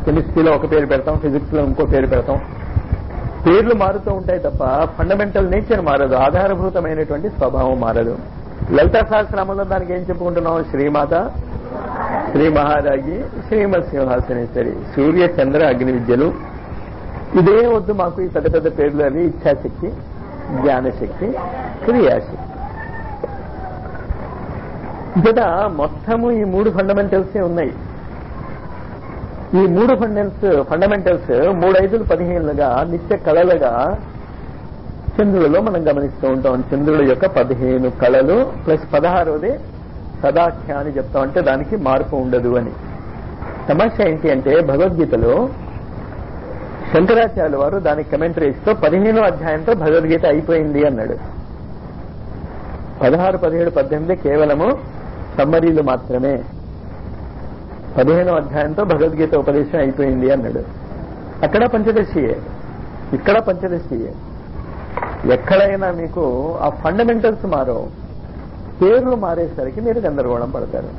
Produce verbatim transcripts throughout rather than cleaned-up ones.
కెమిస్ట్రీలో ఒక పేరు పెడతాం, ఫిజిక్స్ లో ఇంకో పేరు పెడతాం. పేర్లు మారుతూ ఉంటాయి తప్ప ఫండమెంటల్ నేచర్ మారదు, ఆధారభూతమైనటువంటి స్వభావం మారదు. లలితా సహస్రనామంలో దానికి ఏం చెప్పుకుంటున్నాం? శ్రీమాత, శ్రీ మహారాజి, శ్రీమత్ సింహాసనేశ్వరి, సూర్య చంద్ర అగ్ని విద్యలు. ఇదే వద్దు మాకు ఈ పెద్ద పెద్ద పేర్లు. అవి ఇచ్ఛాశక్తి, జ్ఞానశక్తి, క్రియాశక్తి. ఇక్కడ మొత్తము ఈ మూడు ఫండమెంటల్సే ఉన్నాయి. ఈ మూడు ఫండమెంటల్స్ ఫండమెంటల్స్ మూడైదులు పదిహేనులుగా నిత్య కళలుగా చంద్రులలో మనం గమనిస్తూ ఉంటాం. చంద్రుల యొక్క పదిహేను కళలు ప్లస్ పదహారోది సదాఖ్య అని చెప్తాం. అంటే దానికి మార్పు ఉండదు అని. సమస్య ఏంటి అంటే భగవద్గీతలో శంకరాచార్యుల వారు దానికి కమెంటరీస్ తో పదిహేనో అధ్యాయంతో భగవద్గీత అయిపోయింది అన్నాడు. పదహారు పదిహేడు పద్దెనిమిది కేవలము సమ్మరీలు మాత్రమే. పదిహేనో అధ్యాయంతో భగవద్గీత ఉపదేశం అయిపోయింది అన్నాడు. అక్కడ పంచదశియే, ఇక్కడ పంచదశియే. ఎక్కడైనా మీకు ఆ ఫండమెంటల్స్ మారో, పేర్లు మారేసరికి మీరు గందరగోళం పడతారు.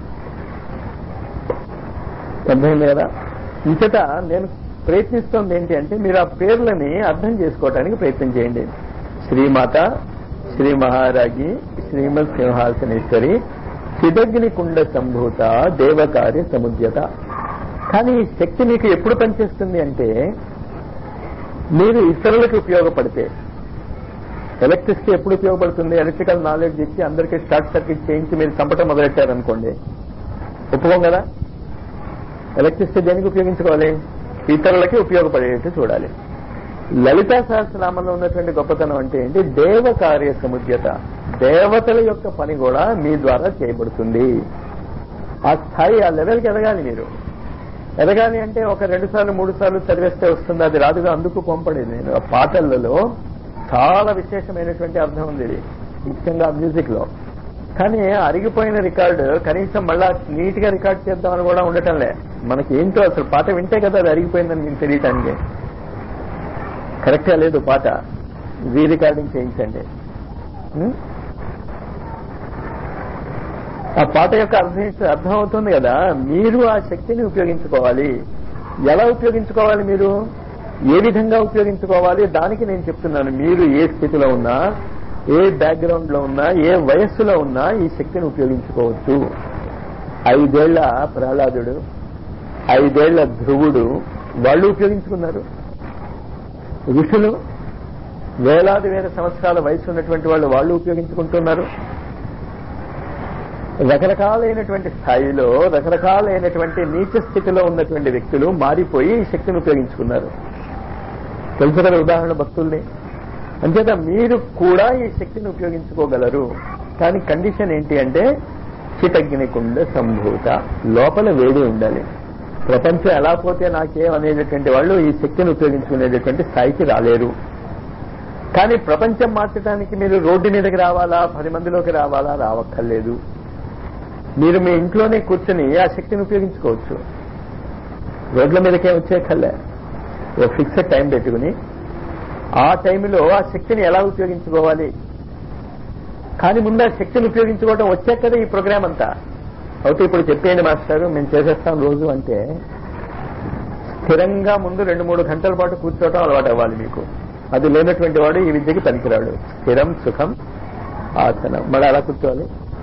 అర్థమైంది కదా? ఇంతట నేను ప్రయత్నిస్తోంది ఏంటి అంటే మీరు ఆ పేర్లని అర్థం చేసుకోవడానికి ప్రయత్నం చేయండి. శ్రీమాత, శ్రీ మహారాజి, శ్రీమత్ సింహాసనేశ్వరి, చిదగ్ని కుండ సంభూత, దేవకార్య సముద్యత. కానీ ఈ శక్తి మీకు ఎప్పుడు పనిచేస్తుంది అంటే మీరు ఇతరులకు ఉపయోగపడితే. ఎలక్ట్రిసిటీ ఎప్పుడు ఉపయోగపడుతుంది? ఎలక్ట్రికల్ నాలెడ్జ్ ఇచ్చి అందరికీ షార్ట్ సర్క్యూట్ చేయించి మీరు చంపటం మొదలెట్టారనుకోండి, ఒప్పుకోం కదా? ఎలక్ట్రిసిటీ దేనికి ఉపయోగించుకోవాలి? ఇతరులకి ఉపయోగపడేట్టు చూడాలి. లలితా సహస్రనామంలో ఉన్నటువంటి గొప్పతనం అంటే ఏంటి? దేవ కార్య సముద్యత. దేవతల యొక్క పని కూడా మీ ద్వారా చేయబడుతుంది. ఆ స్థాయి, ఆ లెవెల్కి ఎదగాలి మీరు. ఎదగాలి అంటే ఒక రెండు సార్లు మూడు సార్లు చదివేస్తే వస్తుంది, అది రాదుగా. అందుకు పంపడేది నేను. ఆ పాటలలో చాలా విశేషమైనటువంటి అర్థం ఉంది ఇది, ముఖ్యంగా మ్యూజిక్ లో. కానీ అరిగిపోయిన రికార్డు కనీసం మళ్ళా నీట్ గా రికార్డ్ చేద్దామని కూడా ఉండటంలే. మనకి ఏంటో అసలు పాట వింటే కదా అది అరిగిపోయిందని మీకు తెలియటానికి. కరెక్ట్గా లేదు పాట, రీ రికార్డింగ్ చేయించండి. ఆ పాట యొక్క అర్థం అర్థం అవుతుంది కదా. మీరు ఆ శక్తిని ఉపయోగించుకోవాలి. ఎలా ఉపయోగించుకోవాలి? మీరు ఏ విధంగా ఉపయోగించుకోవాలి? దానికి నేను చెప్తున్నాను. మీరు ఏ స్థితిలో ఉన్నా, ఏ బ్యాక్గ్రౌండ్ లో ఉన్నా, ఏ వయస్సులో ఉన్నా ఈ శక్తిని ఉపయోగించుకోవచ్చు. ఐదేళ్ల ప్రహ్లాదుడు, ఐదేళ్ల ధ్రువుడు వాళ్ళు ఉపయోగించుకున్నారు. ఋషులు వేలాది వేల సంవత్సరాల వయసు ఉన్నటువంటి వాళ్ళు వాళ్ళు ఉపయోగించుకుంటున్నారు. రకరకాలైనటువంటి స్థాయిలో రకరకాలైనటువంటి నీచ స్థితిలో ఉన్నటువంటి వ్యక్తులు మారిపోయి ఈ శక్తిని ఉపయోగించుకున్నారు. తెలుసు కదా ఉదాహరణ భక్తుల్ని. అంచేత మీరు కూడా ఈ శక్తిని ఉపయోగించుకోగలరు. కానీ కండిషన్ ఏంటి అంటే చితగ్నికుండ సంభూత, లోపల వేడి ఉండాలి. ప్రపంచం ఎలా పోతే నాకేం అనేటటువంటి వాళ్ళు ఈ శక్తిని ఉపయోగించుకునేటటువంటి స్థాయికి రాలేరు. కానీ ప్రపంచం మార్చడానికి మీరు రోడ్డు మీదకి రావాలా, పది మందిలోకి రావాలా? రావక్కర్లేదు. మీరు మీ ఇంట్లోనే కూర్చొని ఆ శక్తిని ఉపయోగించుకోవచ్చు. రోడ్ల మీదకే వచ్చేకల్లే. ఓ ఫిక్స్డ్ టైం పెట్టుకుని ఆ టైంలో ఆ శక్తిని ఎలా ఉపయోగించుకోవాలి. కానీ ముందు ఆ శక్తిని ఉపయోగించుకోవడం వచ్చాక కదా ఈ ప్రోగ్రామ్ అంతా. అయితే ఇప్పుడు చెప్పేయండి మాస్టారు మేము చేసేస్తాం రోజు అంటే, స్థిరంగా ముందు రెండు మూడు గంటల పాటు కూర్చోవడం అలవాటు అవ్వాలి మీకు. అది లేనటువంటి వాడు ఈ విద్యకి పనికిరాడు. స్థిరం సుఖం ఆసనం. మరి అలా కూర్చోవాలి.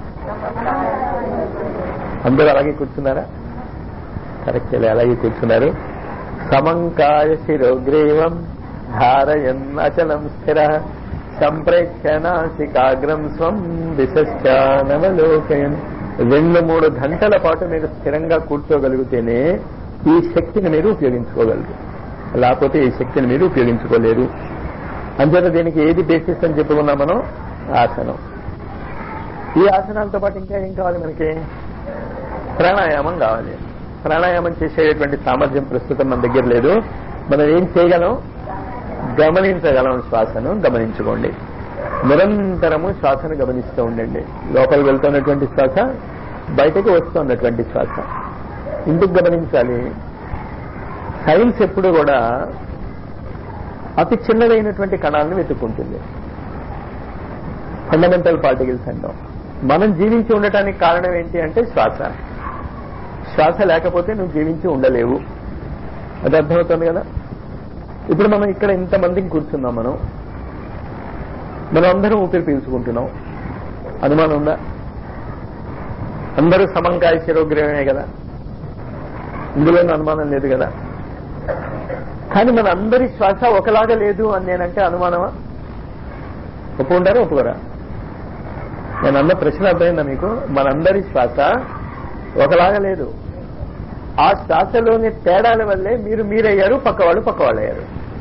అందరూ అలాగే కూర్చున్నారా? కరెక్ట్, అలాగే కూర్చున్నారు. సమంకాయ శిరోగ్రీవం ధారయన్ అచలం స్థిర సంప్రేక్ష నాసికాగ్రం స్వం దిశశ్చానవలోకయన్. రెండు మూడు గంటల పాటు మీరు స్థిరంగా కూర్చోగలిగితేనే ఈ శక్తిని మీరు ఉపయోగించుకోగలరు. లేకపోతే ఈ శక్తిని మీరు ఉపయోగించుకోలేరు. అంచేత దీనికి ఏది బేసిస్ అని చెప్పుకున్నాం మనం? ఆసనం. ఈ ఆసనాలతో పాటు ఇంకా ఏం కావాలి మనకి? ప్రాణాయామం కావాలి. ప్రాణాయామం చేసేటువంటి సామర్థ్యం ప్రస్తుతం మన దగ్గర లేదు. మనం ఏం చేయగలం? గమనించగలం. శ్వాసను గమనించుకోండి. నిరంతరము శ్వాసను గమనిస్తూ ఉండండి. లోపలికి వెళ్తున్నటువంటి శ్వాస, బయటకు వస్తున్నటువంటి శ్వాస. ఎందుకు గమనించాలి? సైన్స్ ఎప్పుడు కూడా అతి చిన్నదైనటువంటి కణాలను వెతుక్కుంటుంది. ఫండమెంటల్ పార్టికల్స్ అంటాం. మనం జీవించి ఉండటానికి కారణం ఏంటి అంటే శ్వాస. శ్వాస లేకపోతే నువ్వు జీవించి ఉండలేవు. అది అర్థమవుతుంది కదా. ఇప్పుడు మనం ఇక్కడ ఇంతమందికి కూర్చున్నాం, మనం మనం అందరం ఊపిరి పీల్చుకుంటున్నాం. అనుమానం ఉందా? అందరూ సమంకాయ శిరోగ్రహమే కదా, ఇందులో అనుమానం లేదు కదా. కానీ మన అందరి శ్వాస ఒకలాగా లేదు అని నేనంటే అనుమానమా? ఒప్పుకుంటారా ఒప్పుకోరా? నేను అన్న ప్రశ్న అర్థమైందా మీకు? మనందరి శ్వాస ఒకలాగా లేదు. ఆ శ్వాసలోని తేడాల వల్లే మీరు మీరయ్యారు, పక్కవాళ్ళు పక్కవాళ్ళు అయ్యారు.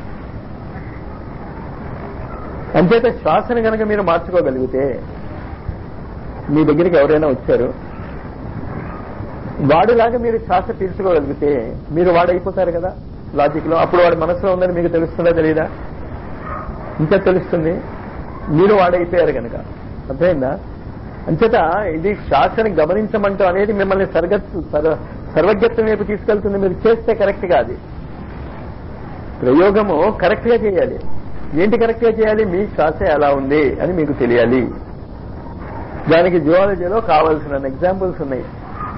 అంచేత శ్వాసను కనుక మీరు మార్చుకోగలిగితే, మీ దగ్గరికి ఎవరైనా వచ్చారు, వాడిలాగా మీరు శ్వాస పీల్చుకోగలిగితే మీరు వాడైపోతారు కదా లాజిక్ లో. అప్పుడు వాడి మనసులో ఉందని మీకు తెలుస్తుందా తెలీదా? ఇంకా తెలుస్తుంది, మీరు వాడైపోయారు కనుక. అర్థమైందా? అంచేత ఇది శ్వాసని గమనించమంటూ అనేది మిమ్మల్ని సర్గత్ సర్వజ్ఞత్వం వైపు తీసుకెళ్తుంది. మీరు చేస్తే కరెక్ట్ గా అది ప్రయోగము కరెక్ట్ గా చేయాలి. ఏంటి కరెక్ట్ గా చేయాలి? మీ శ్వాస ఎలా ఉంది అని మీకు తెలియాలి. దానికి జువాలజీలో కావాల్సిన ఎగ్జాంపుల్స్ ఉన్నాయి.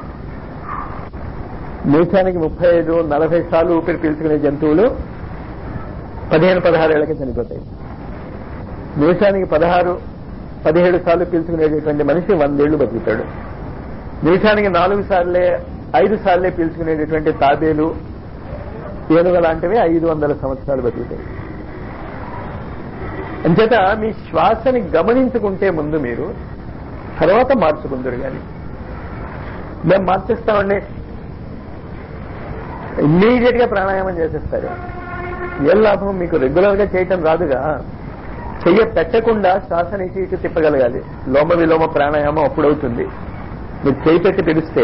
నిమిషానికి ముప్పై ఐదు నలభై సార్లు ఊపిరి పీల్చుకునే జంతువులు పదిహేను పదహారు ఏళ్లకి చనిపోతాయి. నిమిషానికి పదహారు పదిహేడు సార్లు పీల్చుకునేటటువంటి మనిషి వందేళ్లు బతుకుతాడు. నిమిషానికి నాలుగు సార్లే ఐదు సార్లే పీల్చుకునేటటువంటి తాబేలు, ఏనుగ లాంటివి ఐదు వందల సంవత్సరాలు బతుకుతాయి. అంచేత మీ శ్వాసని గమనించుకుంటే ముందు మీరు, తర్వాత మార్చుకుందరు. కానీ మేము మార్చేస్తామండి, ఇమ్మీడియట్ గా ప్రాణాయామం చేసేస్తారు. ఏం లాభం? మీకు రెగ్యులర్ గా చేయటం రాదుగా. చెయ్య పెట్టకుండా శ్వాసని ఇటు ఇటు తిప్పగలగాలి. లోమ విలోమ ప్రాణాయామం అప్పుడవుతుంది. మీరు చేయి పెట్టి పిలిస్తే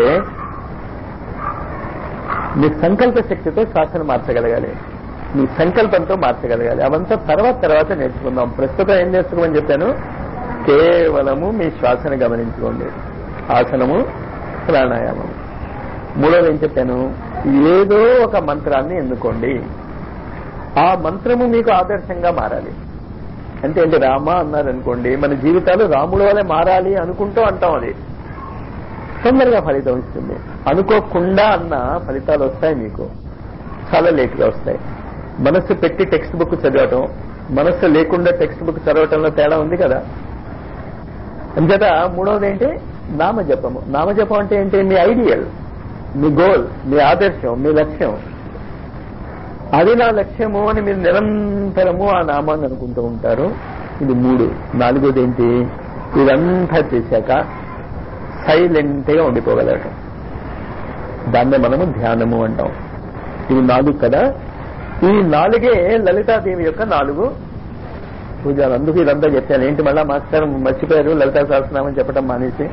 మీ సంకల్ప శక్తితో శ్వాసను మార్చగలగాలి, మీ సంకల్పంతో మార్చగలగాలి. అవంతా తర్వాత తర్వాత నేర్చుకుందాం. ప్రస్తుతం ఏం నేర్చుకోమని చెప్పాను? కేవలము మీ శ్వాసను గమనించుకోండి. ఆసనము, ప్రాణాయామము. మూడోది ఏం చెప్పాను? ఏదో ఒక మంత్రాన్ని ఎన్నుకోండి. ఆ మంత్రము మీకు ఆదర్శంగా మారాలి. అంటే ఏంటి? రామ అన్నారనుకోండి, మన జీవితాలు రాముడు వల్లే మారాలి అనుకుంటూ అంటాం. అది తొందరగా ఫలితం ఇస్తుంది. అనుకోకుండా అన్న ఫలితాలు వస్తాయి, మీకు చాలా లేట్గా వస్తాయి. మనస్సు పెట్టి టెక్స్ట్ బుక్ చదవటం, మనస్సు లేకుండా టెక్స్ట్ బుక్ చదవటంలో తేడా ఉంది కదా. అంచేత మూడవది ఏంటి? నామజపము. నామజపం అంటే ఏంటి? మీ ఐడియల్, మీ గోల్, మీ ఆదర్శం, మీ లక్ష్యం. అది నా లక్ష్యము అని మీరు నిరంతరము ఆ నామాన్ని అనుకుంటూ ఉంటారు. ఇది మూడు. నాలుగోది ఏంటి? ఇదంతా చేశాక సైలెంట్ గా ఉండిపోగలగటం. దాన్నే మనము ధ్యానము అంటాం. ఇవి నాలుగు కదా. ఈ నాలుగే లలితాదేవి యొక్క నాలుగు పూజలు. అందుకు ఇదంతా చెప్పాను. ఏంటి మళ్ళా మాస్టర్ మర్చిపోయారు లలితా సహస్రనామం చెప్పడం మానేసి.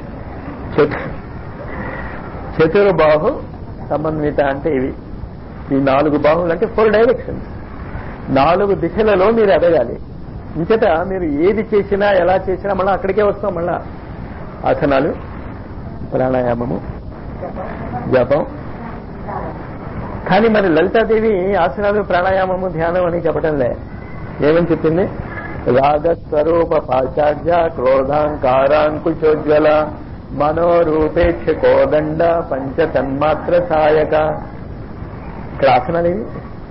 చతుర్బాహు సమన్విత అంటే ఇవి. ఈ నాలుగు బాహువులు అంటే ఫోర్ డైరెక్షన్స్, నాలుగు దిశలలో మీరు ఎదగాలి. ఇంకట మీరు ఏది చేసినా ఎలా చేసినా మళ్ళీ అక్కడికే వస్తాం. మళ్ళా ఆసనాలు, ప్రాణాయామము, జపం. కానీ మరి లలితాదేవి ఆసనాలు, ప్రాణాయామము, ధ్యానం అని చెప్పడంలే. ఏమని చెప్పింది? రాగస్వరూప పాచార్య క్రోధాంకారాంకుశోజ్వల మనోరూపేక్ష కోదండ పంచ తన్మాత్ర సాయక. ఇక్కడ ఆసనాలు ఏవి?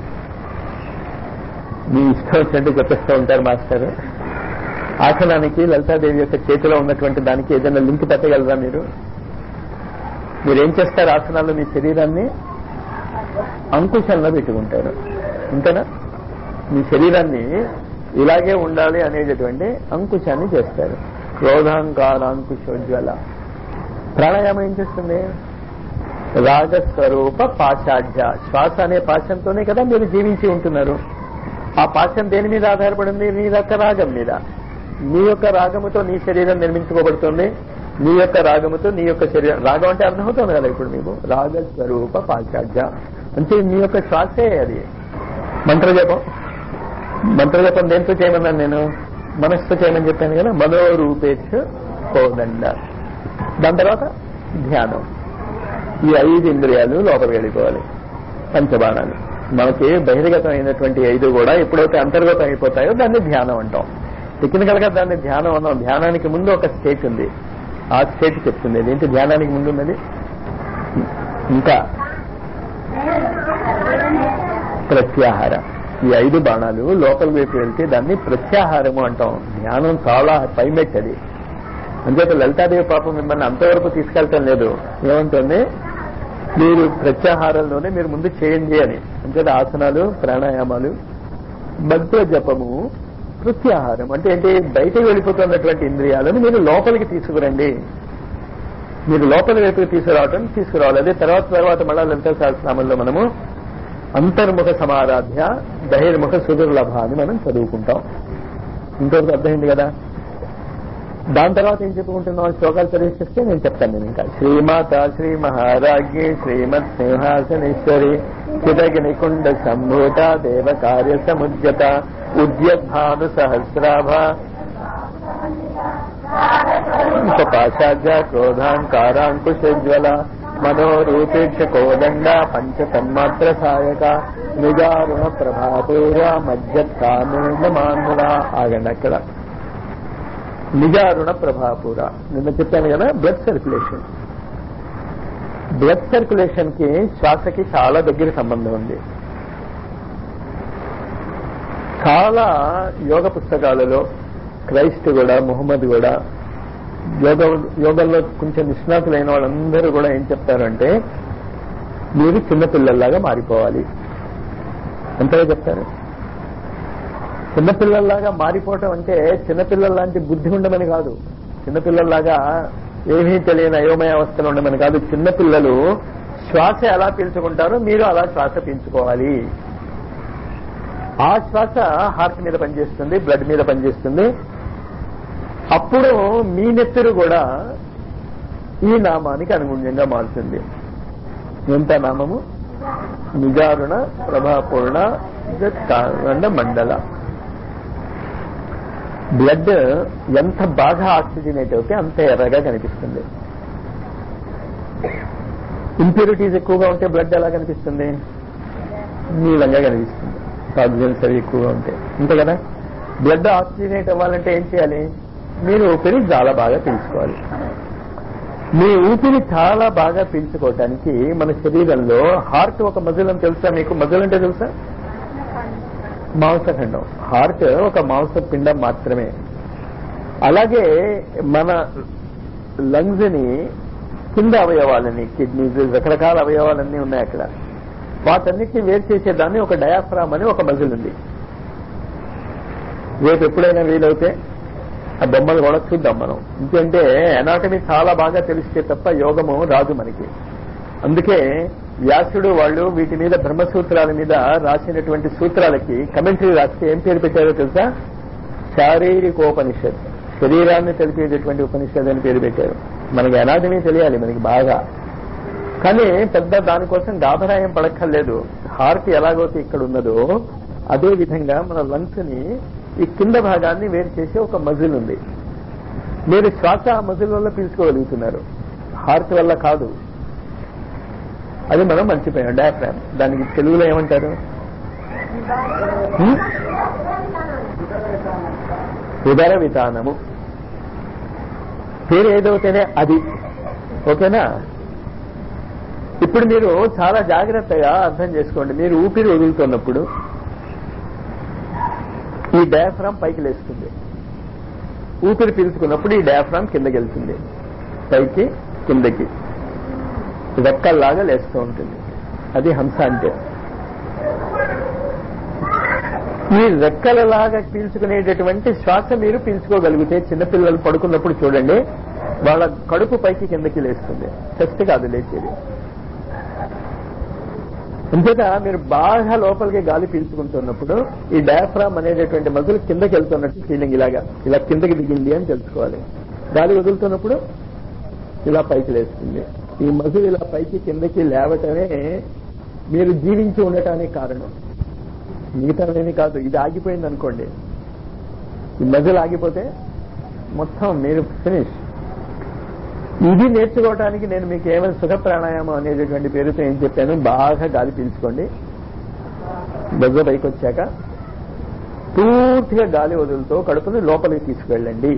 మీ ఇష్టం వచ్చినట్టు చెప్పేస్తూ ఉంటారు మాస్టర్. ఆసనానికి లలితాదేవి యొక్క చేతిలో ఉన్నటువంటి దానికి ఏదైనా లింక్ పెట్టగలరా మీరు? మీరేం చేస్తారు? ఆసనాల్లో మీ శరీరాన్ని అంకుశంలో పెట్టుకుంటారు. ఇంతేనా? మీ శరీరాన్ని ఇలాగే ఉండాలి అనేటటువంటి అంకుశాన్ని చేస్తారు. క్రోధాంకారాంకుశోజ్వల. ప్రాణాయామం ఏం చేస్తుంది? రాగస్వరూప పాశాఢ్య. శ్వాస అనే పాశంతోనే కదా మీరు జీవించి ఉంటున్నారు. ఆ పాశం దేని మీద ఆధారపడింది? మీ యొక్క రాగం మీద. నీ యొక్క రాగముతో నీ శరీరం నిర్మించుకోబడుతుంది. నీ యొక్క రాగముతో నీ యొక్క శరీరం. రాగం అంటే అర్థమవుతుంది కదా ఇప్పుడు మీకు. రాగస్వరూప పాశాఢ్య అంటే మీ యొక్క శ్వాసే అది. మంత్రజపం. మంత్రజపం దేంతో చేయమన్నాను నేను? మనస్సుతో చేయమని చెప్పాను కదా. మనోరూపేక్ష కోదండ. దాని తర్వాత ధ్యానం. ఈ ఐదు ఇంద్రియాలు లోపలికి వెళ్ళిపోవాలి. పంచబాణాలు. మనకి బహిర్గతం అయినటువంటి ఐదు కూడా ఎప్పుడైతే అంతర్గతం అయిపోతాయో దాన్ని ధ్యానం అంటాం. టెక్నికల్ గా దాన్ని ధ్యానం అన్నాం. ధ్యానానికి ముందు ఒక స్టేట్ ఉంది. ఆ స్టేట్ చెప్తుంది. ఏంటి ధ్యానానికి ముందు ఉన్నది? ఇంకా ప్రత్యాహార. ఈ ఐదు బాణాలు లోపల వైపు వెళ్తే దాన్ని ప్రత్యాహారము అంటాం. జ్ఞానం చాలా పైమెట్టది. అంచేత లలితాదేవి పాపం మిమ్మల్ని అంతవరకు తీసుకెళ్తాం లేదు. ఏమంటుంది, మీరు ప్రత్యాహారంలోనే మీరు ముందు చేయండి అని. అంచేత ఆసనాలు, ప్రాణాయామాలు, మంత్ర జపము, ప్రత్యాహారం అంటే ఏంటి, బయటకు వెళ్ళిపోతున్నటువంటి ఇంద్రియాలను మీరు లోపలికి తీసుకురండి. మీరు లోపల వైపుకి తీసుకురావటం తీసుకురావాలి. అదే తర్వాత తర్వాత మళ్ళా లలిత సహస్రనామంలో మనము అంతర్ముఖ సమారాధ్య బహిర్ముఖ సుదుర్లభ అని మనం చదువుకుంటాం. ఇంకొకటి అర్థమైంది కదా. దాని తర్వాత ఏం చెప్పుకుంటున్నాం, శ్లోకాలు చదివిస్తే నేను చెప్తాను. నేను ఇంకా శ్రీమాత శ్రీ మహారాజ్ఞి శ్రీమత్ సింహాసనేశ్వరి చిదగ్నికుండ సంభూత దేవ కార్య సముద్యత ఉద్యద్భాను సహస్రాభ పాశాధ్య క్రోధాంకారాంకుశజ్వల మనోరూపేక్ష కోదండ పంచ తన్మాత్ర సాయక నిజారుణ ప్రభాపూర మధ్యత్కామేంద్రమాన్ముల. ఆగండి అక్కడ. నిజారుణ ప్రభాపూర నిన్న చెప్పాను కదా, బ్లడ్ సర్క్యులేషన్. బ్లడ్ సర్క్యులేషన్ కి శ్వాసకి చాలా దగ్గర సంబంధం ఉంది. చాలా యోగ పుస్తకాలలో క్రైస్ట్ కూడా, ముహమ్మద్ కూడా, యోగ యోగంలో కొంచెం నిష్ణాతులైన వాళ్ళందరూ కూడా ఏం చెప్తారంటే, మీరు చిన్నపిల్లల్లాగా మారిపోవాలి అంతగా చెప్తారు. చిన్నపిల్లల్లాగా మారిపోవటం అంటే చిన్నపిల్లల్లాంటి బుద్ధి ఉండమని కాదు, చిన్నపిల్లల్లాగా ఏమీ తెలియని అయోమయ అవస్థలు ఉండమని కాదు. చిన్నపిల్లలు శ్వాస ఎలా పీల్చుకుంటారో మీరు అలా శ్వాస పీల్చుకోవాలి. ఆ శ్వాస హార్ట్ మీద పనిచేస్తుంది, బ్లడ్ మీద పనిచేస్తుంది. అప్పుడు మీ నెత్తురు కూడా ఈ నామానికి అనుగుణ్యంగా మారుతుంది. ఎంత నామము? నిజారుణ ప్రభాపూర్ణ మండల. బ్లడ్ ఎంత బాగా ఆక్సిజనేట్ అవుతే అంత ఎర్రగా కనిపిస్తుంది. ఇంప్యూరిటీస్ ఎక్కువగా ఉంటే బ్లడ్ ఎలా కనిపిస్తుంది? నీలంగా కనిపిస్తుంది. ఆక్సిజన్స్ అవి ఎక్కువగా ఉంటాయి అంతే కదా. బ్లడ్ ఆక్సిజనేట్ అవ్వాలంటే ఏం చేయాలి? మీరు ఊపిరి చాలా బాగా పీల్చుకోవాలి. మీ ఊపిరి చాలా బాగా పీల్చుకోవటానికి మన శరీరంలో హార్ట్ ఒక మజిల్ అని తెలుసా మీకు? మజిల్ అంటే తెలుసా? మాంసఖండం. హార్ట్ ఒక మాంస పిండం మాత్రమే. అలాగే మన లంగ్స్ ని కింద అవయవాలని, కిడ్నీస్, రకరకాల అవయవాలన్నీ ఉన్నాయి అక్కడ. వాటన్నిటిని వేరు చేసేదాన్ని ఒక డయాఫ్రామ్ అని ఒక మజిల్ ఉంది. రేపు ఎప్పుడైనా వీలైతే ఆ బొమ్మలు కూడా చూద్దాం మనం. ఎందుకంటే ఎనాటమీ చాలా బాగా తెలిస్తే తప్ప యోగము రాదు మనకి. అందుకే వ్యాసుడు వాళ్ళు వీటి మీద బ్రహ్మసూత్రాల మీద రాసినటువంటి సూత్రాలకి కమెంటరీ రాస్తే ఏం పేరు పెట్టారో తెలుసా? శారీరకోపనిషత్, శరీరాన్ని తెలిపేటటువంటి ఉపనిషత్ అని పేరు పెట్టారు. మనకి ఎనాటమీ తెలియాలి మనకి బాగా, కానీ పెద్ద దానికోసం గాభరాయం పడక్కర్లేదు. హార్ట్ ఎలాగైతే ఇక్కడ ఉన్నదో అదే విధంగా మన లంగ్స్ ని ఈ కింద భాగాన్ని వేరు చేసే ఒక మజిల్ ఉంది. మీరు శ్వాస ఆ మజిల్ వల్ల పీల్చుకోగలుగుతున్నారు, హార్ట్ వల్ల కాదు. అది మనం మర్చిపోయాం. డయాఫ్రామ్, దానికి తెలుగులో ఏమంటారు? ఉదర వితానము. పేరు ఏదవుతేనే అది. ఓకేనా? ఇప్పుడు మీరు చాలా జాగ్రత్తగా అర్థం చేసుకోండి. మీరు ఊపిరి వదులుతున్నప్పుడు ఈ డయాఫ్రామ్ పైకి లేస్తుంది, ఊపిరి పీల్చుకున్నప్పుడు ఈ డయాఫ్రామ్ కిందకి వెళ్తుంది, పైకి కిందకి రెక్కల్లాగా లేస్తూ ఉంటుంది. అది హంస అంటే. ఈ రెక్కలలాగా పీల్చుకునేటటువంటి శ్వాస మీరు పీల్చుకోగలిగితే, చిన్నపిల్లలు పడుకున్నప్పుడు చూడండి, వాళ్ళ కడుపు పైకి కిందకి లేస్తుంది, చెస్ట్ కాదు లేచేది. అంతేగా మీరు బాగా లోపలికి గాలి పీల్చుకుంటున్నప్పుడు ఈ డయాఫ్రామ్ అనేటటువంటి మజిల్ కిందకి వెళ్తున్నట్టు ఫీలింగ్, ఇలాగా ఇలా కిందకి దిగింది అని తెలుసుకోవాలి. గాలి వదులుతున్నప్పుడు ఇలా పైకి లేస్తుంది. ఈ మజిల్ ఇలా పైకి కిందకి లేవటమే మీరు జీవించి ఉండటానికి కారణం, మిగతావేమీ కాదు. ఇది ఆగిపోయింది అనుకోండి, ఈ మజిల్ ఆగిపోతే మొత్తం మీరు ఫినిష్. ఇది నేర్చుకోవడానికి నేను మీకు ఏమైనా సుఖ ప్రాణాయామం అనేటటువంటి పేరుతో ఏం చెప్పాను, బాగా గాలి పీల్చుకోండి. దగ్గర పైకి వచ్చాక పూర్తిగా గాలి వదులుతో కడుపుని లోపలికి తీసుకువెళ్ళండి.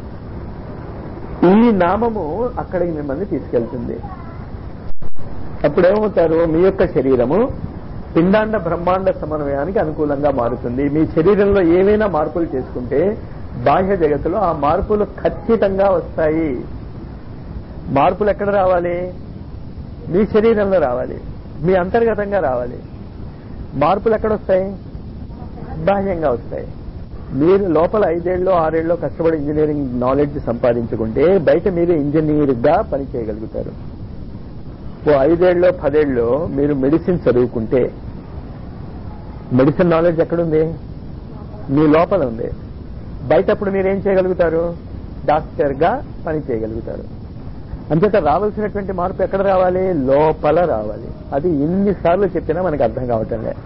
ఈ నామము అక్కడికి మిమ్మల్ని తీసుకెళ్తుంది. అప్పుడేమవుతారు? మీ యొక్క శరీరము పిండాండ బ్రహ్మాండ సమన్వయానికి అనుకూలంగా మారుతుంది. మీ శరీరంలో ఏవైనా మార్పులు చేసుకుంటే బాహ్య జగత్తులో ఆ మార్పులు ఖచ్చితంగా వస్తాయి. మార్పులు ఎక్కడ రావాలి? మీ శరీరంలో రావాలి, మీ అంతర్గతంగా రావాలి. మార్పులు ఎక్కడ వస్తాయి? బాహ్యంగా వస్తాయి. మీరు లోపల ఐదేళ్ళలో ఆరేళ్ళలో కష్టపడి ఇంజనీరింగ్ నాలెడ్జ్ సంపాదించుకుంటే బయట మీరు ఇంజనీర్గా పనిచేయగలుగుతారు. ఓ ఐదేళ్ళలో పదేళ్ళలో మీరు మెడిసిన్ చదువుకుంటే మెడిసిన్ నాలెడ్జ్ ఎక్కడుంది? మీ లోపల ఉంది. బయట అప్పుడు మీరేం చేయగలుగుతారు? డాక్టర్గా పని చేయగలుగుతారు. అంతేత రావాల్సినటువంటి మార్పు ఎక్కడ రావాలి? లోపల రావాలి. అది ఎన్నిసార్లు చెప్పినా మనకు అర్థం కావటం లేదు.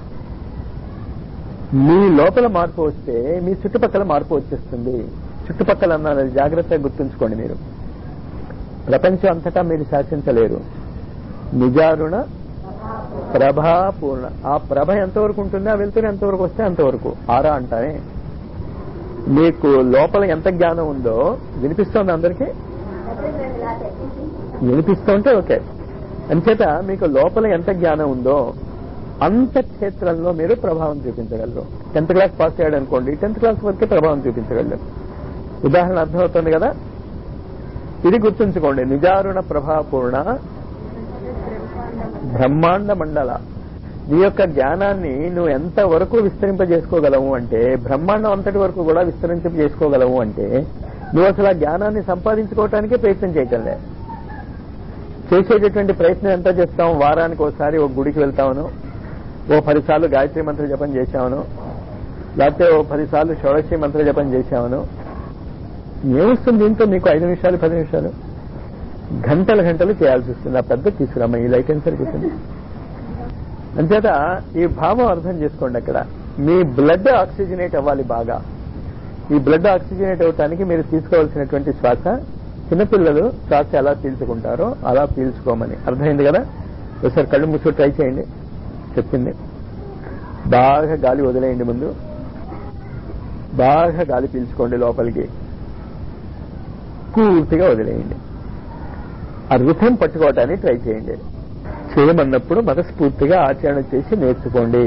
మీ లోపల మార్పు వస్తే మీ చుట్టుపక్కల మార్పు వచ్చేస్తుంది. చుట్టుపక్కల అన్నది జాగ్రత్తగా గుర్తుంచుకోండి. మీరు ప్రపంచం అంతటా మీరు శాసించలేరు. నిజారుణ ప్రభాపూర్ణ. ఆ ప్రభ ఎంతవరకు ఉంటుంది? ఆ వెళ్తున్న ఎంతవరకు వస్తే అంతవరకు ఆరా అంటానే. మీకు లోపల ఎంత జ్ఞానం ఉందో వినిపిస్తోంది అందరికీ? వినిపిస్తూ ఉంటే ఓకే. అంచేత మీకు లోపల ఎంత జ్ఞానం ఉందో అంత క్షేత్రంలో మీరు ప్రభావం చూపించగలరు. టెన్త్ క్లాస్ పాస్ అయ్యాడు అనుకోండి, టెన్త్ క్లాస్ వరకే ప్రభావం చూపించగలరు. ఉదాహరణ అర్థమవుతుంది కదా? ఇది గుర్తుంచుకోండి. నిజారుణ ప్రభాపూర్ణ బ్రహ్మాండ మండల. నీ యొక్క జ్ఞానాన్ని నువ్వు ఎంత వరకు విస్తరింపజేసుకోగలవు అంటే, బ్రహ్మాండం అంతటి వరకు కూడా విస్తరింపజేసుకోగలవు అంటే నువ్వు అసలు ఆ జ్ఞానాన్ని సంపాదించుకోవటానికే ప్రయత్నం చేయటంలే. చేసేటటువంటి ప్రయత్నం ఎంత చేస్తాం? వారానికి ఒకసారి ఒక గుడికి వెళ్తామను, ఓ పదిసార్లు గాయత్రి మంత్ర జపం చేశామను, లేకపోతే ఓ పదిసార్లు షోడశి మంత్ర జపం చేశామను. ఏమొస్తుంది దీంతో? మీకు ఐదు నిమిషాలు పది నిమిషాలు గంటలు గంటలు చేయాల్సి వస్తుంది. ఆ పెద్ద తీసుకురామ్మా, ఈ లైట్ ఎన్సర్ కూర్చొని. అంచేత ఈ భావం అర్థం చేసుకోండి. అక్కడ మీ బ్లడ్ ఆక్సిజనేట్ అవ్వాలి బాగా. ఈ బ్లడ్ ఆక్సిజనేట్ అవటానికి మీరు తీసుకోవాల్సినటువంటి శ్వాస, చిన్నపిల్లలు శ్వాస ఎలా పీల్చుకుంటారో అలా పీల్చుకోమని. అర్థమైంది కదా? ఒకసారి కళ్ళు మూసుకు ట్రై చేయండి. చెప్పింది బాగా గాలి వదిలేయండి. ముందు బాగా గాలి పీల్చుకోండి, లోపలికి పూర్తిగా వదిలేయండి. ఆ రిథం పట్టుకోవటానికి ట్రై చేయండి. చేయమన్నప్పుడు మనస్ఫూర్తిగా ఆచరణ చేసి నేర్చుకోండి.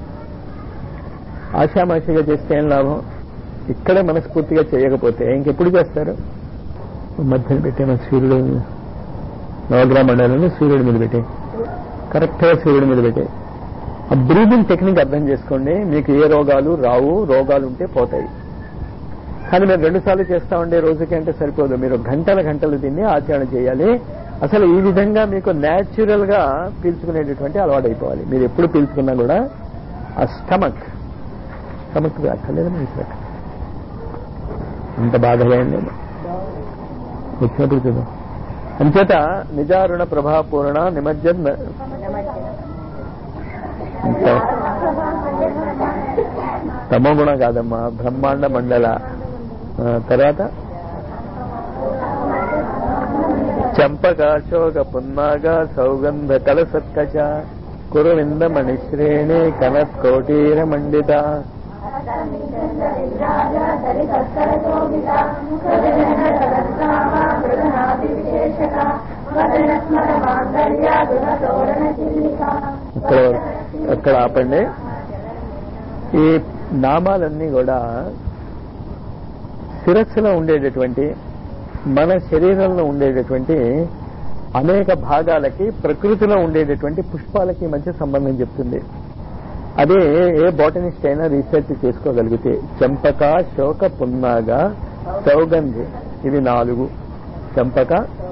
ఆశామాషిగా చేస్తే ఏం లాభం? ఇక్కడే మనస్ఫూర్తిగా చేయకపోతే ఇంకెప్పుడు చేస్తారు? మధ్యన పెట్టే మన సూర్యుడు నవగ్రహ మండలాన్ని సూర్యుడి మీద పెట్టే, కరెక్ట్గా సూర్యుడి మీద పెట్టే. ఆ బ్రీదింగ్ టెక్నిక్ అర్థం చేసుకోండి. మీకు ఏ రోగాలు రావు, రోగాలు ఉంటే పోతాయి. కానీ మీరు రెండు సార్లు చేస్తా ఉండే రోజుకి అంటే సరిపోదు. మీరు గంటల గంటలు దీన్ని ఆచరణ చేయాలి. అసలు ఈ విధంగా మీకు న్యాచురల్ గా పీల్చుకునేటటువంటి అలవాటు అయిపోవాలి. మీరు ఎప్పుడు పీల్చుకున్నా కూడా ఆ స్టమక్ స్టమక్ అక్కర్లేదని మీకు అంత బాధగా వచ్చినప్పుడు చూద్దాం. అంచేత నిజారుణ ప్రభాపూర్ణ నిమజ్జన్ తమోగుణ కాదమ్మా, బ్రహ్మాండ మండల. తర్వాత చంపక శోక పున్నాగ సౌగంధ కలసత్కచ కురువింద మణిశ్రేణి కనత్కోటీర మండిత. ఇక్కడ అక్కడ ఆపండి. ఈ నామాలన్నీ కూడా శిరస్సులో ఉండేటటువంటి, మన శరీరంలో ఉండేటటువంటి అనేక భాగాలకి, ప్రకృతిలో ఉండేటటువంటి పుష్పాలకి మధ్య సంబంధం చెప్తుంది. అదే ఏ బాటనిస్ట్ అయినా రీసెర్చ్ చేసుకోగలిగితే. చంపక శోక పున్నాగ సౌగంధి, ఇవి నాలుగు. చంపక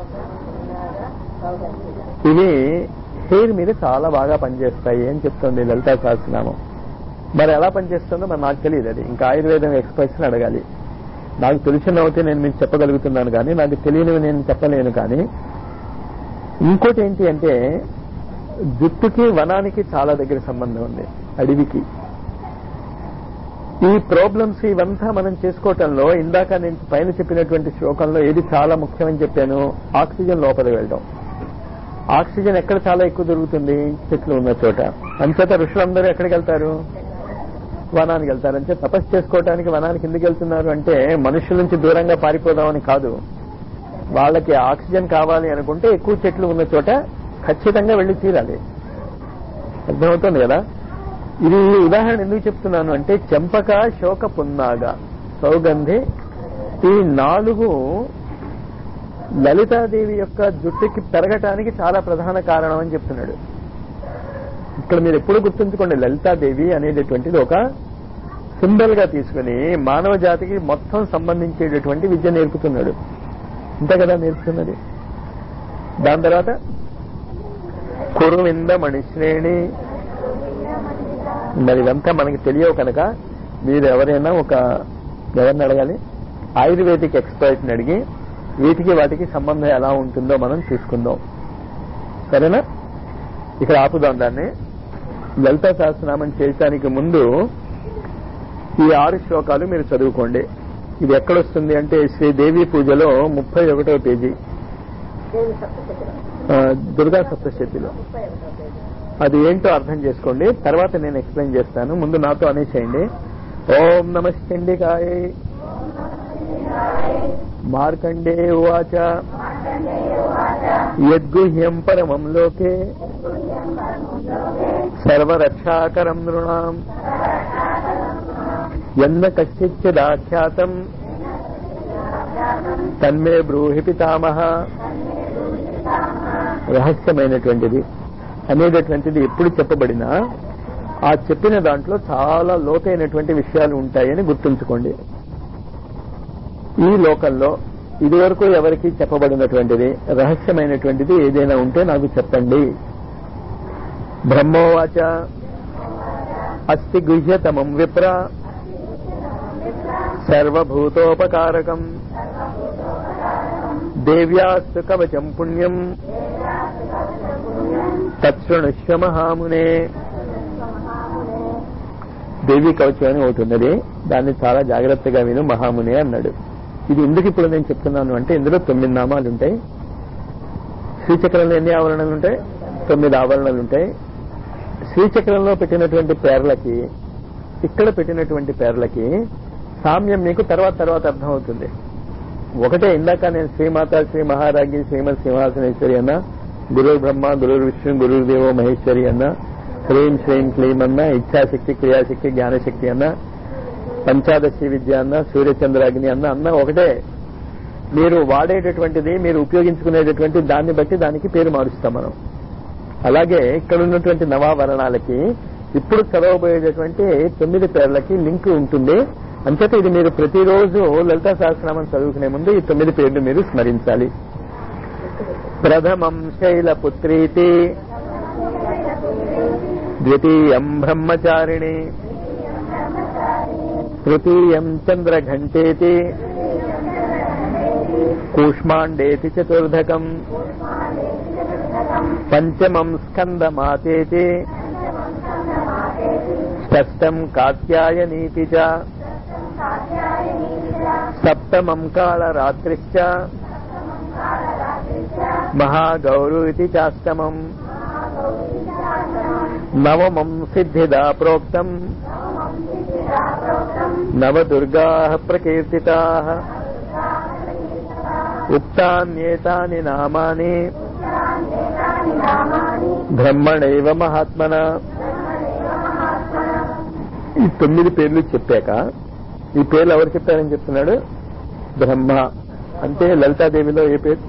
ఇవి హెయిర్ మీద చాలా బాగా పనిచేస్తాయి అని చెప్తుంది లలితా సహస్రనామం. మరి ఎలా పనిచేస్తుందో మరి నాకు తెలియదు. అది ఇంకా ఆయుర్వేదం ఎక్స్పర్ట్స్ని అడగాలి. నాకు తెలిసినవైతే నేను మీకు చెప్పగలుగుతున్నాను, కానీ నాకు తెలియనివి నేను చెప్పలేను. కానీ ఇంకోటి ఏంటి అంటే, జుట్టుకి వనానికి చాలా దగ్గర సంబంధం ఉంది, అడవికి. ఈ ప్రాబ్లమ్స్ ఇవంతా మనం చేసుకోవటంలో ఇందాక నేను పైన చెప్పినటువంటి శ్లోకంలో ఏది చాలా ముఖ్యమని చెప్పాను? ఆక్సిజన్ లోపలికి వెళ్ళడం. ఆక్సిజన్ ఎక్కడ చాలా ఎక్కువ దొరుకుతుంది? చెట్లు ఉన్న చోట. అంచేత ఋషులందరూ ఎక్కడికి వెళ్తారు? వనానికి వెళ్తారు. అంటే తపస్సు చేసుకోవడానికి వనానికి ఎందుకు వెళ్తున్నారు అంటే, మనుషుల నుంచి దూరంగా పారిపోదామని కాదు. వాళ్ళకి ఆక్సిజన్ కావాలి అనుకుంటే ఎక్కువ చెట్లు ఉన్న చోట ఖచ్చితంగా వెళ్లి తీరాలి. అర్థమవుతుంది కదా? ఇది ఉదాహరణ ఎందుకు చెప్తున్నాను అంటే చెంపక, శోక, పున్నాగ, సౌగంధి ఈ నాలుగు లలితాదేవి యొక్క జుట్టుకి పెరగటానికి చాలా ప్రధాన కారణం అని చెప్తున్నాడు. ఇక్కడ మీరు ఎప్పుడు గుర్తుంచుకోండి, లలితాదేవి అనేటటువంటిది ఒక సింబల్ గా తీసుకుని మానవ జాతికి మొత్తం సంబంధించేటటువంటి విద్య నేర్పుతున్నాడు. ఇంత కదా నేర్పుతున్నది. దాని తర్వాత కురువింద మణిశ్రేణి. మరి ఇదంతా మనకి తెలియవు కనుక మీరు ఎవరైనా ఒక ఎవరిని అడగాలి, ఆయుర్వేదిక్ ఎక్స్పర్ట్ని అడిగి వీటికి వాటికి సంబంధం ఎలా ఉంటుందో మనం చూసుకుందాం. సరేనా? ఇక్కడ ఆపుదాం దాన్ని. లలితా సహస్రనామం చేయటానికి ముందు ఈ ఆరు శ్లోకాలు మీరు చదువుకోండి. ఇది ఎక్కడొస్తుంది అంటే శ్రీదేవి పూజలో ముప్పై ఒకటవ పేజీ, దుర్గా సప్తశతిలో. అది ఏంటో అర్థం చేసుకోండి, తర్వాత నేను ఎక్స్ప్లెయిన్ చేస్తాను. ముందు నాతో అనేసేయండి. ఓం నమశ్చండికాయ మార్కండే ఉవాచ యద్గుహ్యం పరమం లోకే సర్వరక్షాకరం నృణాం యన్న కశ్చిచ్చిదాఖ్యాతం తన్మే బ్రూహి పితామహ. రహస్యమైనటువంటిది అనేటటువంటిది ఎప్పుడు చెప్పబడినా ఆ చెప్పిన దాంట్లో చాలా లోతైనటువంటి విషయాలు ఉంటాయని గుర్తుంచుకోండి. ఈ లోకంలో ఇదివరకు ఎవరికి చెప్పబడినటువంటిది రహస్యమైనటువంటిది ఏదైనా ఉంటే నాకు చెప్పండి. బ్రహ్మోవాచ అస్తి గుహ్యతమం విప్ర సర్వభూతోపకారకం దేవ్యాస్తు కవచం పుణ్యం తత్శృణుష్వ మహామునే. దేవి కవచం అని ఒకటి ఉన్నది, దాన్ని చాలా జాగ్రత్తగా విను మహామునే అన్నాడు. ఇది ఎందుకు ఇప్పుడు నేను చెప్తున్నాను అంటే ఇందులో తొమ్మిది నామాలు ఉంటాయి. శ్రీచక్రంలో ఎన్ని ఆవరణలు ఉంటాయి? తొమ్మిది ఆవరణలు ఉంటాయి. శ్రీచక్రంలో పెట్టినటువంటి పేర్లకి ఇక్కడ పెట్టినటువంటి పేర్లకి సామ్యం మీకు తర్వాత తర్వాత అర్థమవుతుంది. ఒకటే, ఇందాక నేను శ్రీమాత, శ్రీ మహారాజ్ఞి, శ్రీమద్ సింహాసనేశ్వరి అన్న, గురు బ్రహ్మ, గురు విష్ణు, గురుదేవో మహేశ్వరి అన్న, హ్రీం శ్రీం క్లీం అన్న, ఇచ్ఛాశక్తి, క్రియాశక్తి, జ్ఞానశక్తి అన్న, పంచాదశి విద్య అన్న, సూర్యచంద్రాగ్ని అన్న అన్న ఒకటే. మీరు వాడేటటువంటిది, మీరు ఉపయోగించుకునేటటువంటి దాన్ని బట్టి దానికి పేరు మారుస్తాం మనం. అలాగే ఇక్కడ ఉన్నటువంటి నవావరణాలకి ఇప్పుడు చదవబోయేటటువంటి తొమ్మిది పేర్లకి లింక్ ఉంటుంది. అంతటా ఇది మీరు ప్రతిరోజు లలితా సహస్రనామం చదువుకునే ముందు ఈ తొమ్మిది పేర్లు మీరు స్మరించాలి. ప్రథమం శైలపుత్రీతి, ద్వితీయం బ్రహ్మచారిణి, తృతీయం చంద్రఘంటేతి, కూష్మాండేతి చతుర్ధకం, పంచమం స్కందమాతేతి, షష్టం కాత్యాయనీతి చ, సప్తమం కాళరాత్రిశ్చ, మహాగౌరు ఇది చాష్టమం, నవమం సిద్ధిదా ప్రోక్తం, నవదుర్గాః ప్రకీర్తితాః, ఉక్తాన్యేతాని నామాని బ్రహ్మణైవ మహాత్మనా. ఈ తొమ్మిది పేర్లు చెప్పాక ఈ పేర్లు ఎవరు చెప్పారని చెప్తున్నాడు? బ్రహ్మ. అంటే లలితాదేవిలో ఏ పేరు?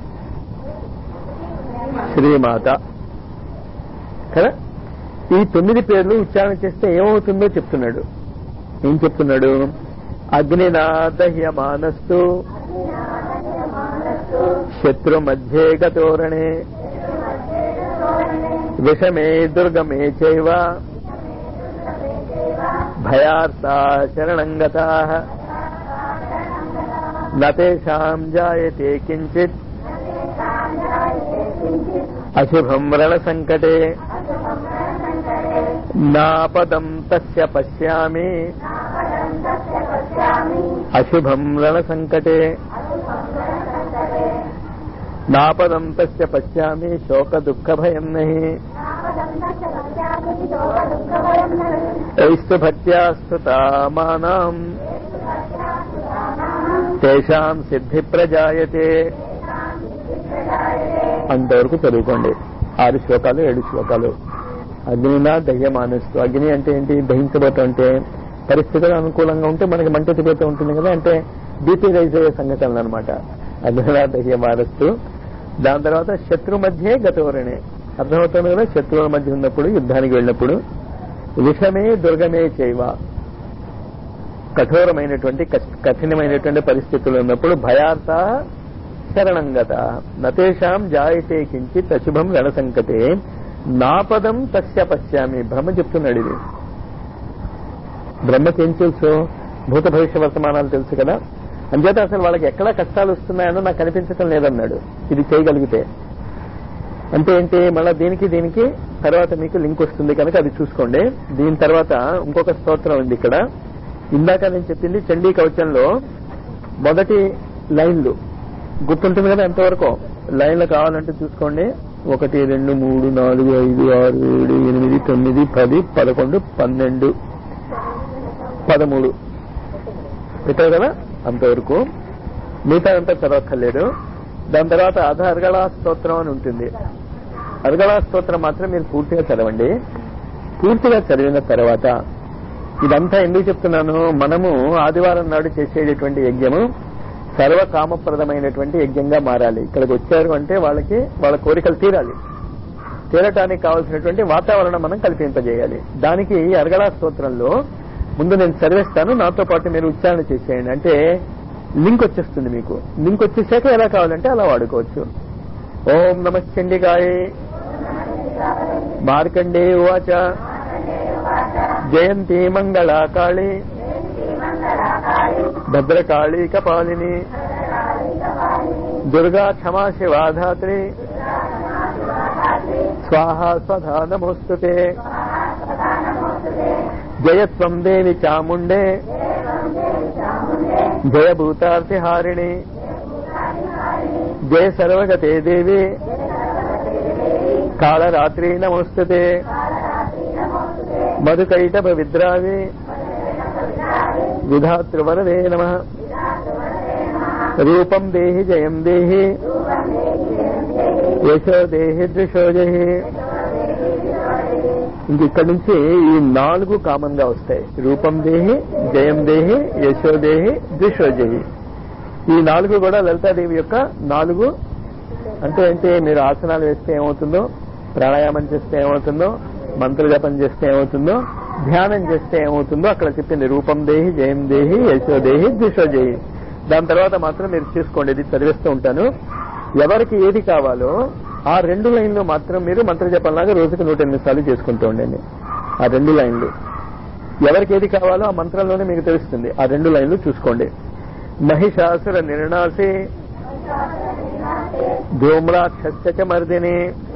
శ్రీమాత కదా. ఈ తొమ్మిది పేర్లు ఉచ్చారణ చేస్తే ఏమవుతుందో చెప్తున్నాడు. ఏం చెప్తున్నాడు? అగ్నినాదహ్యమానస్తు శత్రు మధ్యే గతోరణే విషమే దుర్గమే చైవ భయార్తా శరణం గతాః నతేషాం జాయతే కించిత్ అశుభం రణ సంకటే నాపదం తస్య పశ్యామి అశుభం రణ సంకటే నాపదం తస్య పశ్యామి శోక దుఃఖ భయం నహి ఐస్తు భక్త్యాస్తుతామానాం తేషాం సిద్ధి ప్రజాయతే. అంతవరకు చదువుకోండి. ఆరు శ్లోకాలు, ఏడు శ్లోకాలు. అగ్నినా దహ్యమానస్తు. అగ్ని అంటే ఏంటి? దహించబోతూ ఉంటే పరిస్థితులు అనుకూలంగా ఉంటే మనకి మంటెత్తిపోతూ ఉంటుంది కదా, అంటే బీపీ రైజ్ అయ్యే సంఘటనలు అనమాట. అగ్నినా దహ్యమానస్తు. దాని తర్వాత శత్రు మధ్యే గతవరణే. అర్థమవుతుంది కదా, శత్రువుల మధ్య ఉన్నప్పుడు, యుద్ధానికి వెళ్ళినప్పుడు విషమే దుర్గమే చేయవ, కఠోరమైనటువంటి కఠినమైనటువంటి పరిస్థితులు ఉన్నప్పుడు భయార్త శరణంగత నతేషాం జాయతే కించిత్ అశుభం రణసంకటే నాపదం తస్య పశ్యామి. బ్రహ్మ చెప్తున్నాడు ఇది. బ్రహ్మకి ఏం తెలుసు? భూత భవిష్య వర్తమానాలు తెలుసు కదా. అంచేత అసలు వాళ్ళకి ఎక్కడ కష్టాలు వస్తున్నాయనో నాకు కనిపించటం లేదన్నాడు. ఇది చేయగలిగితే అంటే ఏంటి? మళ్ళా దీనికి దీనికి తర్వాత మీకు లింక్ వస్తుంది కనుక అది చూసుకోండి. దీని తర్వాత ఇంకొక స్తోత్రం ఉంది ఇక్కడ. ఇందాక నేను చెప్పింది చండీ కవచంలో మొదటి లైన్లు గుర్తుంటుంది కదా, ఎంతవరకు లైన్లు కావాలంటే చూసుకోండి. ఒకటి, రెండు, మూడు, నాలుగు, ఐదు, ఆరు, ఏడు, ఎనిమిది, తొమ్మిది, పది, పదకొండు, పన్నెండు, పదమూడు పెట్టారు కదా, అంతవరకు. మిగతా అంతా చదవక్కర్లేదు. దాని తర్వాత అధ అర్గళా స్తోత్రం అని ఉంటుంది. అర్గళా స్తోత్రం మాత్రం మీరు పూర్తిగా చదవండి. పూర్తిగా చదివిన తర్వాత ఇదంతా ఎందుకు చెప్తున్నాను? మనము ఆదివారం నాడు చేసేటటువంటి యజ్ఞము సర్వకామప్రదమైనటువంటి యజ్ఞంగా మారాలి. ఇక్కడికి వచ్చారు అంటే వాళ్ళకి వాళ్ళ కోరికలు తీరాలి. తీరటానికి కావాల్సినటువంటి వాతావరణం మనం కల్పింపజేయాలి. దానికి అర్గళా స్తోత్రంలో ముందు నేను చదివేస్తాను, నాతో పాటు మీరు ఉచ్చారణ చేసేయండి. అంటే లింక్ వచ్చేస్తుంది మీకు. లింక్ వచ్చేసాక ఎలా కావాలంటే అలా వాడుకోవచ్చు. ఓం నమ చండికాయ మార్కండే ఉవాచ జయంతి మంగళాకాళి భద్రకాళీ కపాలిని దుర్గా క్షమా శివాధాత్రి స్వాహా స్వధా నమోస్తుతే జయత్వం దేవి చాముండే జయభూతార్తిహారిణి జయ సర్వగతే దేవి కాళరాత్రి నమోస్తుతే మధుకైటభ విద్రావి విధాతృవరదే నమః రూపం దేహి జయం దేహి యశో దేహి దృశో జహి. ఇంక ఇక్కడి నుంచి ఈ నాలుగు కామన్ గా వస్తాయి. రూపం దేహి, జయం దేహి, యశో దేహి, దృశో జహి. ఈ నాలుగు కూడా లలితాదేవి యొక్క నాలుగు. అంటే ఏంటి? మీరు ఆసనాలు వేస్తే ఏమవుతుందో, ప్రాణాయామం చేస్తే ఏమవుతుందో, మంత్ర జపం చేస్తే ఏమవుతుందో, ధ్యానం చేస్తే ఏమవుతుందో అక్కడ చెప్పింది. రూపం దేహి, జయం దేహి, యశో దేహి, దృశో జహి. దాని తర్వాత మాత్రం మీరు చూసుకోండి. ఇది చదివిస్తూ ఉంటాను. ఎవరికి ఏది కావాలో ఆ రెండు లైన్లు మాత్రం మీరు మంత్ర జపంలాగా రోజుకి నూట ఎనిమిది సార్లు చేసుకుంటూ ఉండండి. ఆ రెండు లైన్లు ఎవరికి ఏది కావాలో ఆ మంత్రంలోనే మీకు తెలుస్తుంది. ఆ రెండు లైన్లు చూసుకోండి. మహిషాసుర నిర్ణాసి ధూమ్రాక్షస్య చ మర్దిని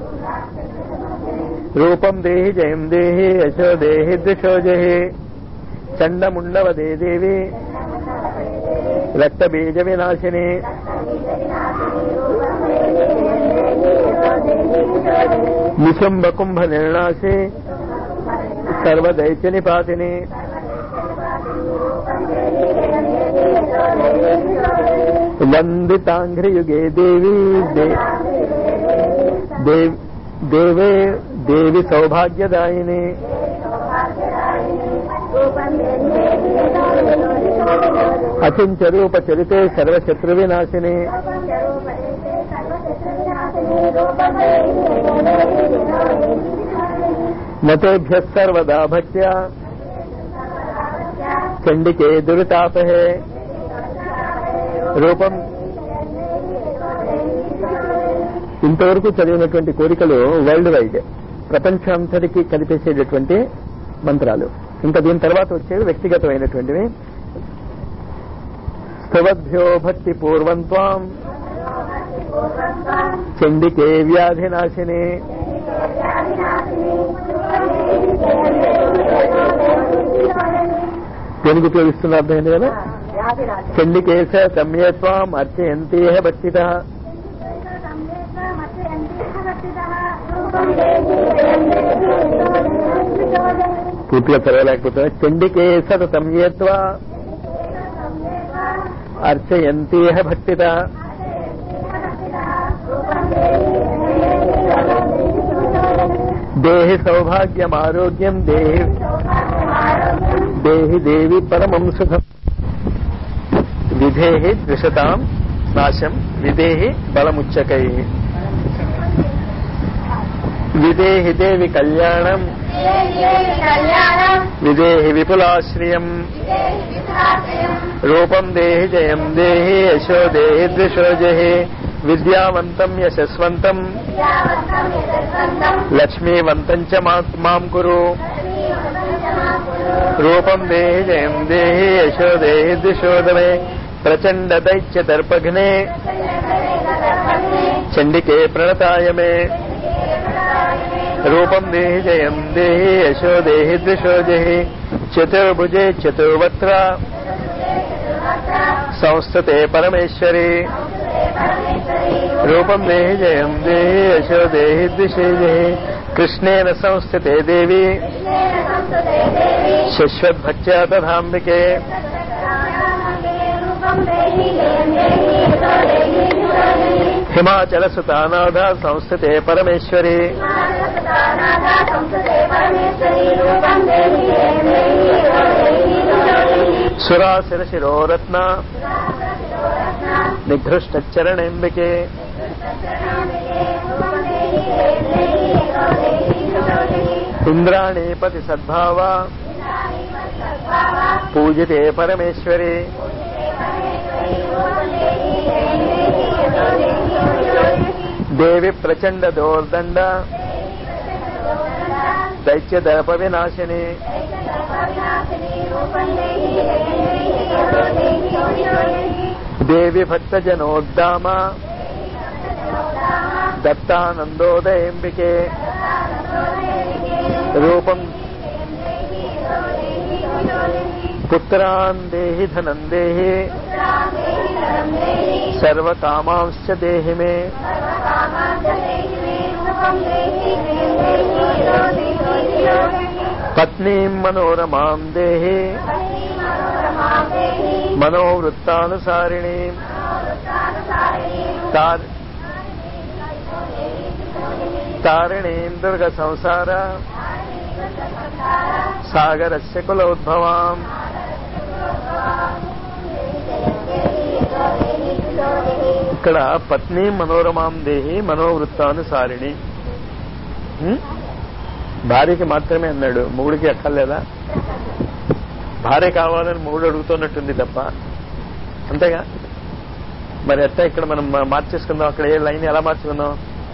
రూపం దేహి, జయం దేహి, యశో దేహి, దృశో జహి. చండముండవదే దేవి రక్తబీజ వినాశిని నిశుంభ కుంభ నిర్ణాసి సర్వదైత్య నిపాతిని వందితాంఘ్రియుగే దేవి దేవే దేవి సౌభాగ్యదాయిని అచించ రూప చరితే సర్వశత్రు వినాశిని నతేభ్య సర్వదా భక్త్యా చండికే దురితాపహే రూపం. ఇంతవరకు చదివినటువంటి కోరికలు వరల్డ్ వైడ్ ప్రపంచంతటికి కలిపేసేటటువంటి మంత్రాలు. ఇంకా దీని తర్వాత వచ్చేవి వ్యక్తిగతమైనటువంటివి. స్తవద్భ్యో భక్తి పూర్వం త్వాం చండికే వ్యాధినాశిని దేనికి ఉపయోగిస్తున్న అర్థమైంది కదా. చండికేశ సమ్యత్వం అర్చయంతి భక్తిత. పూర్తిగా చదవలేకపోతే చండికేశ సంయత్వ అర్చయంతి భక్తిత. దేహి సౌభాగ్యం ఆరోగ్యం దేహి దేహి దేవి పరమం సుఖం. విధేహి ద్విషతాం నాశం విధేహి బలముచ్చకై. విధేహి దేవి కళ్యాణం విధేహి విపులాశ్రియం. రూపం దేహి జయం దేహి యశో దేహి ద్విషో జహి. విద్యావంతం యశస్వంతం లక్ష్మీవంతం చ మాం కురు. రూపం దేహి జయం దేహి యశో దేహి ద్విషోదమే. ప్రచండ దైత్య దర్పఘ్నే చండికే ప్రణతాయ మే. రూపం దేహి జయం దేహి యశో దేహి ద్విషో జహి. చతుర్భుజే చతుర్వక్త్ర సంస్థతే పరమేశ్వరి. రూపం దేహి జయం దేహి యశో దేహి ద్విషే జహి. కృష్ణేన సంస్థతే దేవి శశ్వద్భక్త్యా తథాంబికే. హిమాచల సుతానాథ సంస్థతే పరమేశ్వరి. సురాసుర శిరోరత్న నిఘృష్టచరణేంబికే. ఇంద్రాణీపతి సద్భావ పూజితే పరమేశ్వరి. దేవి ప్రచండ దోర్దండ దైత్య దర్ప వినాశిని. దేవి భక్తజనోద్దామ దత్తానందోదయంబికే. రూపం పుత్రాన్ దేహి ధనం దేహి సర్వకామాంశ్చ దేహి మే. పత్నీం మనోరమాం దేహి మనోవృత్తానుసారిణి. తారిణీం దుర్గ సంసార సాగరస్య కులోద్భవాం. ఇక్కడ పత్ని మనోరమాం దేహి మనోవృత్తానుసారిణి. భార్యకి మాత్రమే అన్నాడు, మూడికి అక్కర్లేదా? భార్య కావాలని మూడు అడుగుతున్నట్టుంది తప్ప, అంతేగా? మరి ఎట్లా ఇక్కడ మనం మార్చేసుకుందాం? అక్కడ ఏ లైన్ ఎలా మార్చుకుందాం?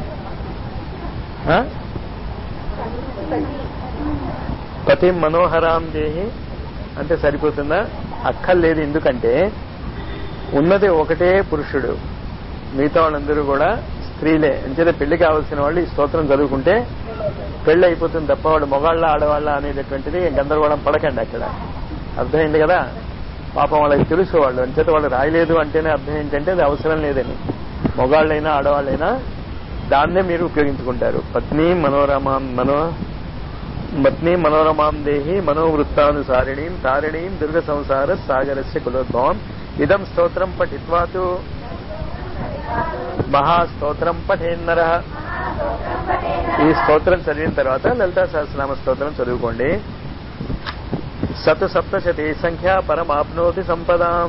పతి మనోహరాం దేహి అంటే సరిపోతుందా? అక్కర్లేదు. ఎందుకంటే ఉన్నది ఒకటే పురుషుడు, మిగతా వాళ్ళందరూ కూడా స్త్రీలే. అంచేత పెళ్లి కావాల్సిన వాళ్ళు ఈ స్తోత్రం చదువుకుంటే పెళ్లి అయిపోతుంది తప్ప వాడు మొగాళ్ళ ఆడవాళ్ళ అనేటటువంటిది గందరగోళం పడకండి. అక్కడ అర్థమైంది కదా? పాపం వాళ్ళకి తెలుసు వాళ్ళు, అంచేత వాళ్ళు రాయలేదు అంటేనే అర్థం ఏంటంటే అది అవసరం లేదని. మొగాళ్ళైనా ఆడవాళ్ళైనా దాన్నే మీరు ఉపయోగించుకుంటారు. పత్ని మనోరమాం మనో పత్ని మనోరమాం దేహి మనోవృత్తానుసారిణీం తారిణీం దుర్గ సంసార సాగరస్య కులోద్భవం. ఇదం స్తోత్రం పఠిత్వాతు మహాస్తోత్రం పఠేన్నరః. ఈ స్తోత్రం చదివిన తర్వాత లలితా సహస్రనామ స్తోత్రం చదువుకోండి. సతు సప్తశతి సంఖ్య పరమాప్నోతి సంపదాం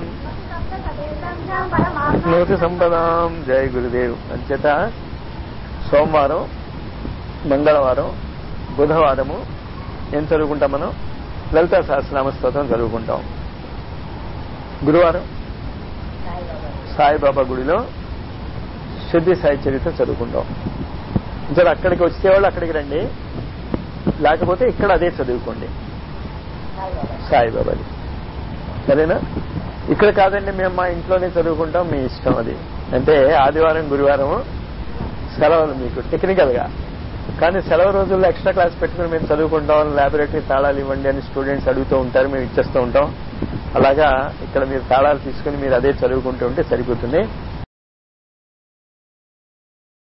ఆప్నోతి సంపదాం. జయ గురుదేవ్. అంచేత సోమవారం, మంగళవారం, బుధవారము ఏం చదువుకుంటాం మనం? లలితా సహస్రనామ స్తోత్రం చదువుకుంటాం. గురువారం సాయిబాబా గుడిలో శుద్ధి సాయి చరిత్ర చదువుకుంటాం. సరే, అక్కడికి వచ్చేవాళ్ళు అక్కడికి రండి, లేకపోతే ఇక్కడ అదే చదువుకోండి సాయిబాబాది. సరేనా? ఇక్కడ కాదండి మేము మా ఇంట్లోనే చదువుకుంటాం, మీ ఇష్టం అది. అంటే ఆదివారం గురువారం సెలవులు మీకు టెక్నికల్ గా, కానీ సెలవు రోజుల్లో ఎక్స్ట్రా క్లాస్ పెట్టుకుని మేము చదువుకుంటాం, ల్యాబొరేటరీ తాళాలు ఇవ్వండి అని స్టూడెంట్స్ అడుగుతూ ఉంటారు, మేము ఇచ్చేస్తూ ఉంటాం. అలాగా ఇక్కడ మీరు తాళాలు తీసుకుని మీరు అదే చదువుకుంటూ ఉంటే సరిపోతుంది.